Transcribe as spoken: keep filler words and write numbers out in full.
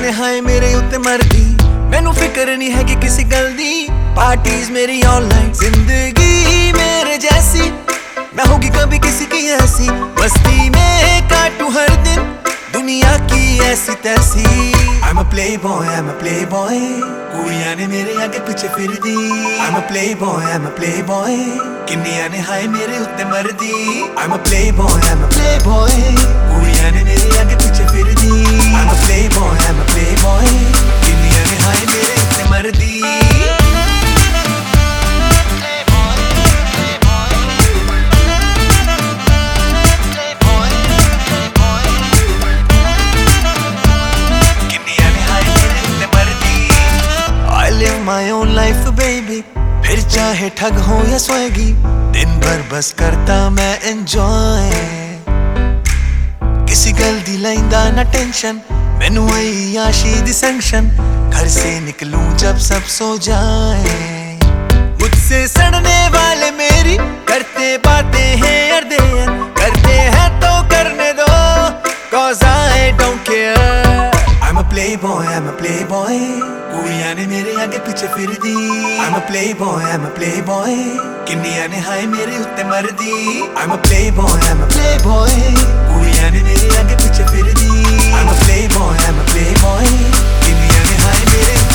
ने हाय मेरे उत्ते मरदी, मैनू फिक्र नहीं है कि किसी गल दी। पार्टीज मेरी ऑनलाइन, जिंदगी मेरे जैसी, मैं होगी कभी किसी की ऐसी। मस्ती में काटू हर दिन दुनिया की ऐसी तैसी। I'm a playboy, I'm a playboy, कुड़ियां ने मेरे आगे पीछे फिर दी। I'm a playboy, I'm a playboy, किन्नियां ने हाय मेरे उत्ते मरदी। I'm a playboy, I'm a playboy, कुड़ियां ने मेरे आगे पीछे फिर दी। I'm a playboy, I'm a playboy, किन्नियां ने हाय मेरे उत्ते मरदी। My own life baby, फिर चाहे ठग हो या स्वेगी, दिन भर बस करता मैं enjoy। किसी गल दी लैंदा ना टेंशन, मैनू आई आशी दी सैंक्शन। घर से निकलूं जब सब सो जाए, मुझसे सड़ने वाले मेरी करते बातें हैं अर्धेन। करते हैं तो करने दो, cause I don't care। I'm a playboy, I'm a playboy, कुड़ियां ने मेरे आगे पीछे फिर दी। I'm a playboy, I'm a playboy, किन्नियां ने हाय मेरे उत्ते मरदी। I'm a playboy, I'm a playboy, कुड़ियां ने मेरे आगे पीछे फिर दी। I'm a playboy, I'm a playboy, किन्नियां ने हाय मेरे